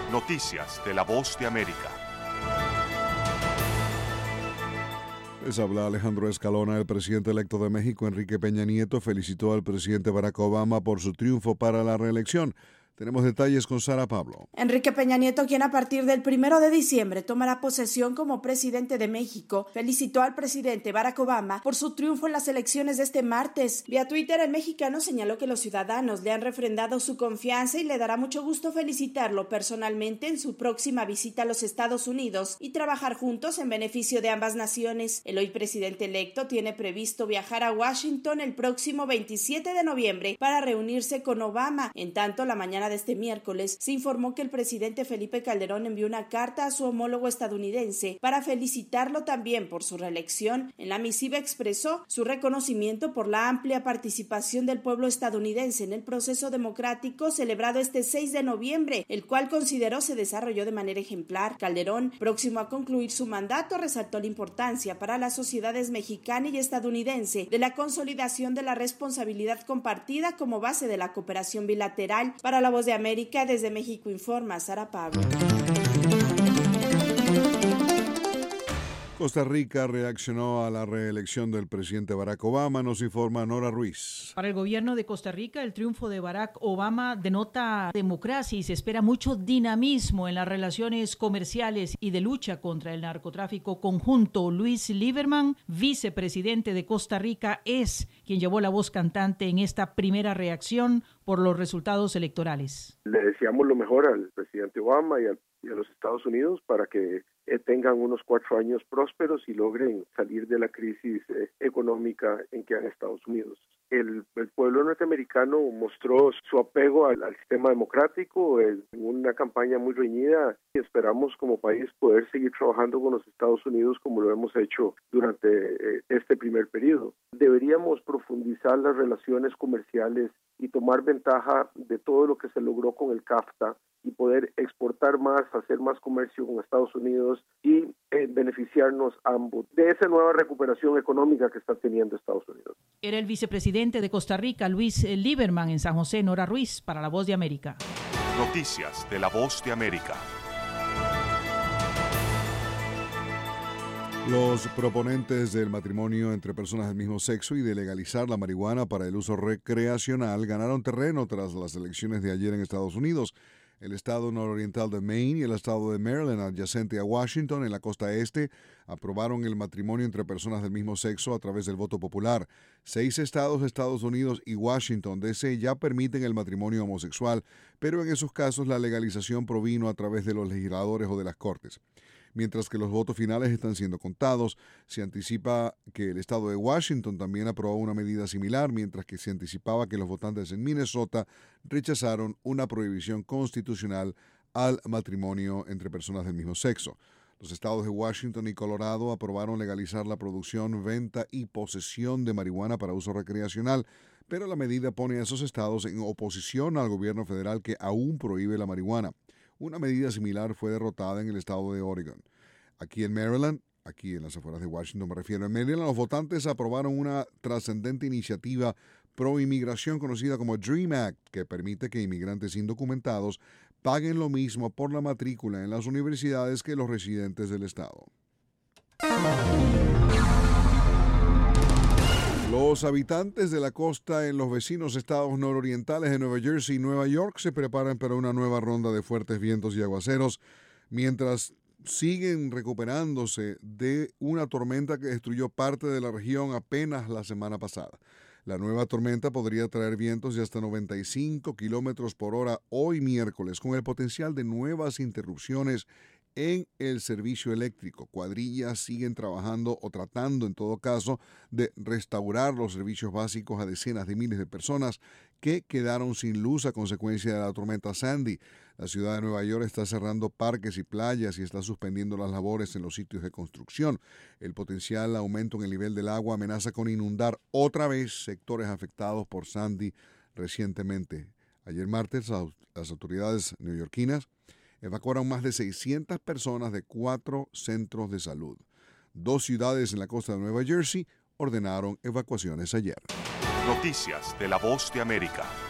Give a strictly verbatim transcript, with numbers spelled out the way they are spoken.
Noticias de la Voz de América. Les habla Alejandro Escalona. El presidente electo de México, Enrique Peña Nieto, felicitó al presidente Barack Obama por su triunfo para la reelección. Tenemos detalles con Sara Pablo. Enrique Peña Nieto, quien a partir del primero de diciembre tomará posesión como presidente de México, felicitó al presidente Barack Obama por su triunfo en las elecciones de este martes. Vía Twitter, el mexicano señaló que los ciudadanos le han refrendado su confianza y le dará mucho gusto felicitarlo personalmente en su próxima visita a los Estados Unidos y trabajar juntos en beneficio de ambas naciones. El hoy presidente electo tiene previsto viajar a Washington el próximo veintisiete de noviembre para reunirse con Obama. En tanto, la mañana de este miércoles se informó que el presidente Felipe Calderón envió una carta a su homólogo estadounidense para felicitarlo también por su reelección. En la misiva expresó su reconocimiento por la amplia participación del pueblo estadounidense en el proceso democrático celebrado este seis de noviembre, el cual consideró se desarrolló de manera ejemplar. Calderón, próximo a concluir su mandato, resaltó la importancia para las sociedades mexicana y estadounidense de la consolidación de la responsabilidad compartida como base de la cooperación bilateral. Para la Voz de América, desde México informa Sara Pablo. Costa Rica reaccionó a la reelección del presidente Barack Obama, nos informa Nora Ruiz. Para el gobierno de Costa Rica, el triunfo de Barack Obama denota democracia y se espera mucho dinamismo en las relaciones comerciales y de lucha contra el narcotráfico conjunto. Luis Lieberman, vicepresidente de Costa Rica, es quien llevó la voz cantante en esta primera reacción por los resultados electorales. Le deseamos lo mejor al presidente Obama y, al, y a los Estados Unidos para que eh, tengan unos cuatro años prósperos y logren salir de la crisis eh, económica en que han Estados Unidos. El, el pueblo norteamericano mostró su apego al, al sistema democrático en una campaña muy reñida y esperamos como país poder seguir trabajando con los Estados Unidos como lo hemos hecho durante eh, este primer periodo. Deberíamos profundizar las relaciones comerciales y tomar ventaja de todo lo que se logró con el CAFTA y poder exportar más, hacer más comercio con Estados Unidos y eh, beneficiarnos ambos de esa nueva recuperación económica que está teniendo Estados Unidos. Era el vicepresidente de Costa Rica, Luis Lieberman, en San José. Nora Ruiz, para La Voz de América. Noticias de La Voz de América. Los proponentes del matrimonio entre personas del mismo sexo y de legalizar la marihuana para el uso recreacional ganaron terreno tras las elecciones de ayer en Estados Unidos. El estado nororiental de Maine y el estado de Maryland, adyacente a Washington, en la costa este, aprobaron el matrimonio entre personas del mismo sexo a través del voto popular. Seis estados, Estados Unidos y Washington, D C, ya permiten el matrimonio homosexual, pero en esos casos la legalización provino a través de los legisladores o de las cortes. Mientras que los votos finales están siendo contados, se anticipa que el estado de Washington también aprobó una medida similar, mientras que se anticipaba que los votantes en Minnesota rechazaron una prohibición constitucional al matrimonio entre personas del mismo sexo. Los estados de Washington y Colorado aprobaron legalizar la producción, venta y posesión de marihuana para uso recreacional, pero la medida pone a esos estados en oposición al gobierno federal que aún prohíbe la marihuana. Una medida similar fue derrotada en el estado de Oregon. Aquí en Maryland, aquí en las afueras de Washington me refiero, en Maryland los votantes aprobaron una trascendente iniciativa pro-inmigración conocida como DREAM Act, que permite que inmigrantes indocumentados paguen lo mismo por la matrícula en las universidades que los residentes del estado. Los habitantes de la costa en los vecinos estados nororientales de Nueva Jersey y Nueva York se preparan para una nueva ronda de fuertes vientos y aguaceros, mientras siguen recuperándose de una tormenta que destruyó parte de la región apenas la semana pasada. La nueva tormenta podría traer vientos de hasta noventa y cinco kilómetros por hora hoy miércoles, con el potencial de nuevas interrupciones en el servicio eléctrico. Cuadrillas siguen trabajando o tratando, en todo caso, de restaurar los servicios básicos a decenas de miles de personas que quedaron sin luz a consecuencia de la tormenta Sandy. La ciudad de Nueva York está cerrando parques y playas y está suspendiendo las labores en los sitios de construcción. El potencial aumento en el nivel del agua amenaza con inundar otra vez sectores afectados por Sandy recientemente. Ayer martes, las autoridades neoyorquinas evacuaron más de seiscientas personas de cuatro centros de salud. Dos ciudades en la costa de Nueva Jersey ordenaron evacuaciones ayer. Noticias de La Voz de América.